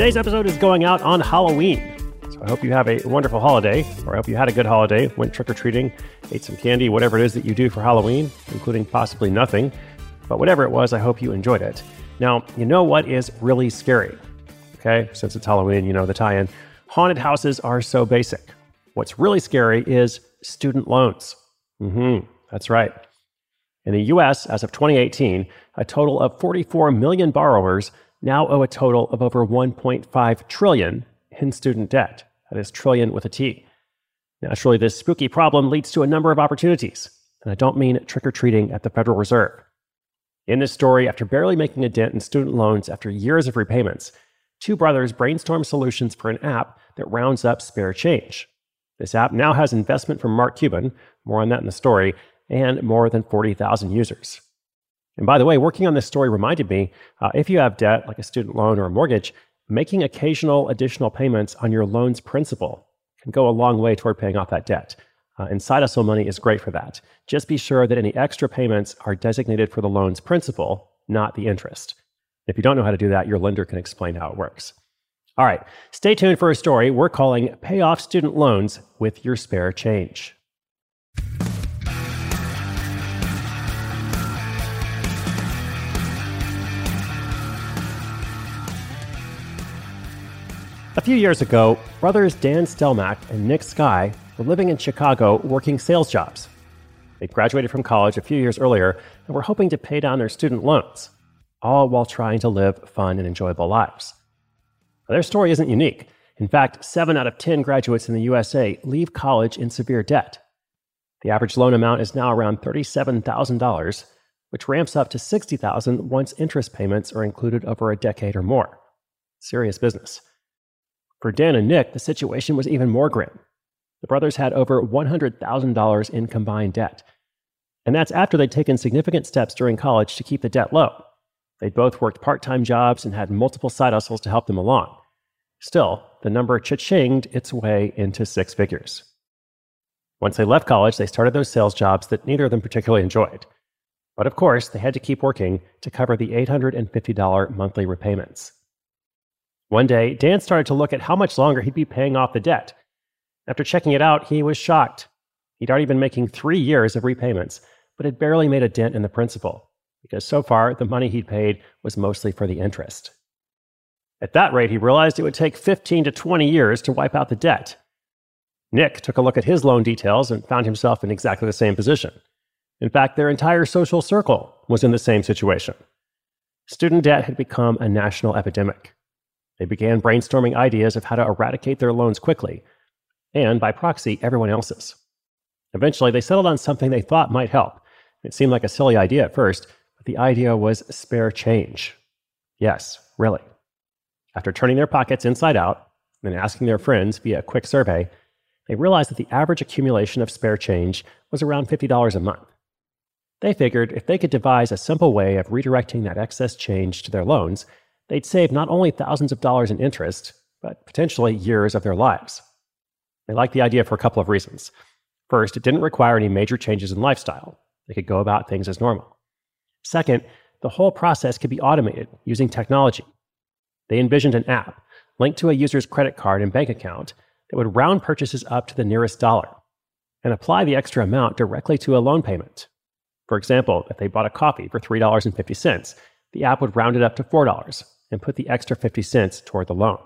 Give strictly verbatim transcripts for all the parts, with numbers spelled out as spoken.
Today's episode is going out on Halloween. So I hope you have a wonderful holiday, or I hope you had a good holiday, went trick-or-treating, ate some candy, whatever it is that you do for Halloween, including possibly nothing. But whatever it was, I hope you enjoyed it. Now, you know what is really scary? Okay, since it's Halloween, you know the tie-in. Haunted houses are so basic. What's really scary is student loans. Mm-hmm, that's right. In the U S, as of twenty eighteen, a total of forty-four million borrowers now owe a total of over one point five trillion in student debt. That is trillion with a T. Naturally, this spooky problem leads to a number of opportunities, and I don't mean trick-or-treating at the Federal Reserve. In this story, after barely making a dent in student loans after years of repayments, two brothers brainstorm solutions for an app that rounds up spare change. This app now has investment from Mark Cuban, more on that in the story, and more than forty thousand users. And by the way, working on this story reminded me, uh, if you have debt, like a student loan or a mortgage, making occasional additional payments on your loan's principal can go a long way toward paying off that debt. Uh, and side hustle money is great for that. Just be sure that any extra payments are designated for the loan's principal, not the interest. If you don't know how to do that, your lender can explain how it works. All right, stay tuned for a story we're calling Pay Off Student Loans with Your Spare Change. A few years ago, brothers Dan Stelmach and Nick Skye were living in Chicago working sales jobs. They graduated from college a few years earlier and were hoping to pay down their student loans, all while trying to live fun and enjoyable lives. Their story isn't unique. In fact, seven out of ten graduates in the U S A leave college in severe debt. The average loan amount is now around thirty-seven thousand dollars, which ramps up to sixty thousand dollars once interest payments are included over a decade or more. Serious business. For Dan and Nick, the situation was even more grim. The brothers had over one hundred thousand dollars in combined debt. And that's after they'd taken significant steps during college to keep the debt low. They'd both worked part-time jobs and had multiple side hustles to help them along. Still, the number cha-chinged its way into six figures. Once they left college, they started those sales jobs that neither of them particularly enjoyed. But of course, they had to keep working to cover the eight hundred fifty dollars monthly repayments. One day, Dan started to look at how much longer he'd be paying off the debt. After checking it out, he was shocked. He'd already been making three years of repayments, but had barely made a dent in the principal, because so far, the money he'd paid was mostly for the interest. At that rate, he realized it would take fifteen to twenty years to wipe out the debt. Nick took a look at his loan details and found himself in exactly the same position. In fact, their entire social circle was in the same situation. Student debt had become a national epidemic. They began brainstorming ideas of how to eradicate their loans quickly, and by proxy, everyone else's. Eventually, they settled on something they thought might help. It seemed like a silly idea at first, but the idea was spare change. Yes, really. After turning their pockets inside out and asking their friends via a quick survey, they realized that the average accumulation of spare change was around fifty dollars a month. They figured if they could devise a simple way of redirecting that excess change to their loans, they'd save not only thousands of dollars in interest, but potentially years of their lives. They liked the idea for a couple of reasons. First, it didn't require any major changes in lifestyle. They could go about things as normal. Second, the whole process could be automated using technology. They envisioned an app linked to a user's credit card and bank account that would round purchases up to the nearest dollar and apply the extra amount directly to a loan payment. For example, if they bought a coffee for three dollars and fifty cents, the app would round it up to four dollars and put the extra fifty cents toward the loan.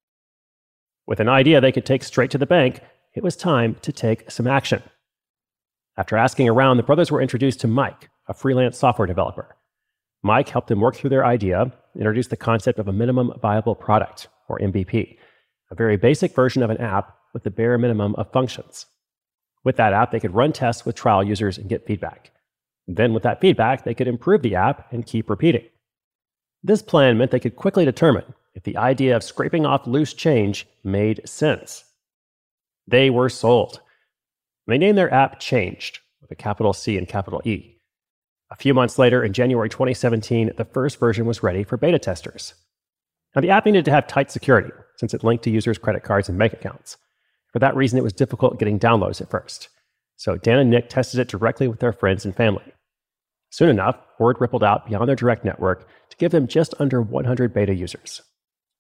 With an idea they could take straight to the bank, it was time to take some action. After asking around, the brothers were introduced to Mike, a freelance software developer. Mike helped them work through their idea, introduced the concept of a minimum viable product, or M V P, a very basic version of an app with the bare minimum of functions. With that app, they could run tests with trial users and get feedback. Then with that feedback, they could improve the app and keep repeating. This plan meant they could quickly determine if the idea of scraping off loose change made sense. They were sold. They named their app Changed, with a capital C and capital E. A few months later, in January twenty seventeen, the first version was ready for beta testers. Now, the app needed to have tight security, since it linked to users' credit cards and bank accounts. For that reason, it was difficult getting downloads at first. So Dan and Nick tested it directly with their friends and family. Soon enough, word rippled out beyond their direct network to give them just under one hundred beta users.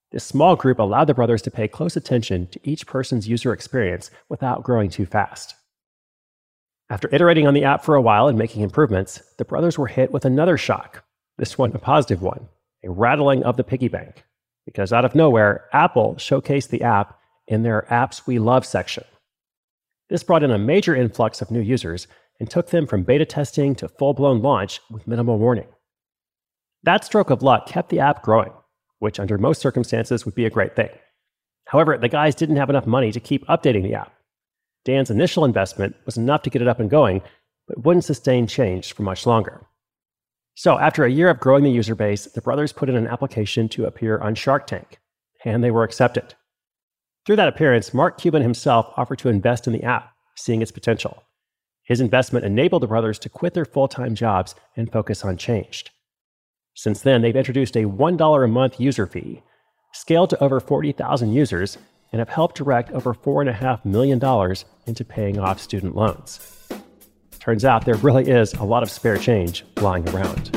This small group allowed the brothers to pay close attention to each person's user experience without growing too fast. After iterating on the app for a while and making improvements, the brothers were hit with another shock, this one a positive one, a rattling of the piggy bank. Because out of nowhere, Apple showcased the app in their Apps We Love section. This brought in a major influx of new users and took them from beta testing to full-blown launch with minimal warning. That stroke of luck kept the app growing, which under most circumstances would be a great thing. However, the guys didn't have enough money to keep updating the app. Dan's initial investment was enough to get it up and going, but wouldn't sustain change for much longer. So after a year of growing the user base, the brothers put in an application to appear on Shark Tank, and they were accepted. Through that appearance, Mark Cuban himself offered to invest in the app, seeing its potential. His investment enabled the brothers to quit their full-time jobs and focus on Changed. Since then, they've introduced a one dollar a month user fee, scaled to over forty thousand users, and have helped direct over four point five million dollars into paying off student loans. Turns out there really is a lot of spare change lying around.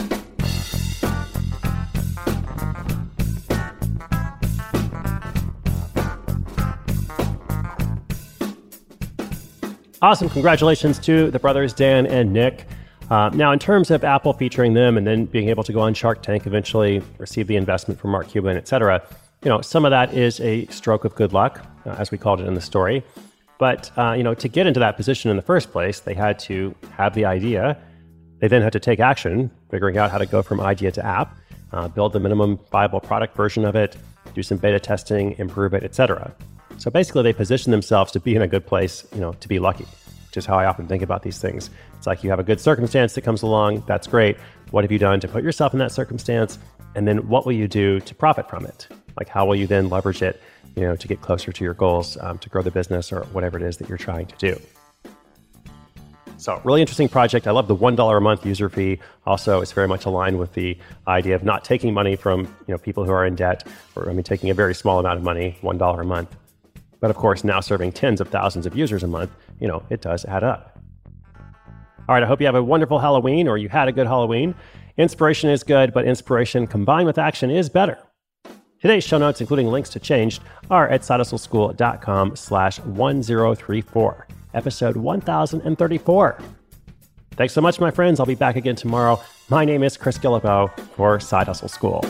Awesome. Congratulations to the brothers Dan and Nick. Uh, now, in terms of Apple featuring them and then being able to go on Shark Tank, eventually receive the investment from Mark Cuban, et cetera, you know, some of that is a stroke of good luck, uh, as we called it in the story. But, uh, you know, to get into that position in the first place, they had to have the idea. They then had to take action, figuring out how to go from idea to app, uh, build the minimum viable product version of it, do some beta testing, improve it, et cetera. So basically, they position themselves to be in a good place, you know, to be lucky, which is how I often think about these things. It's like you have a good circumstance that comes along. That's great. What have you done to put yourself in that circumstance? And then what will you do to profit from it? Like, how will you then leverage it, you know, to get closer to your goals, um, to grow the business or whatever it is that you're trying to do? So really interesting project. I love the one dollar a month user fee. Also, it's very much aligned with the idea of not taking money from, you know, people who are in debt, or I mean, taking a very small amount of money, one dollar a month. But of course, now serving tens of thousands of users a month, you know, it does add up. All right, I hope you have a wonderful Halloween, or you had a good Halloween. Inspiration is good, but inspiration combined with action is better. Today's show notes, including links to Changed, are at sidehustleschool.com slash 1034, episode one thousand thirty-four. Thanks so much, my friends. I'll be back again tomorrow. My name is Chris Guillebeau for Side Hustle School.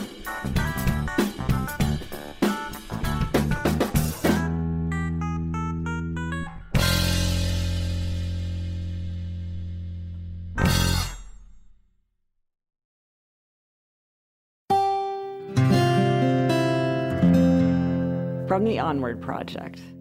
From the Onward Project.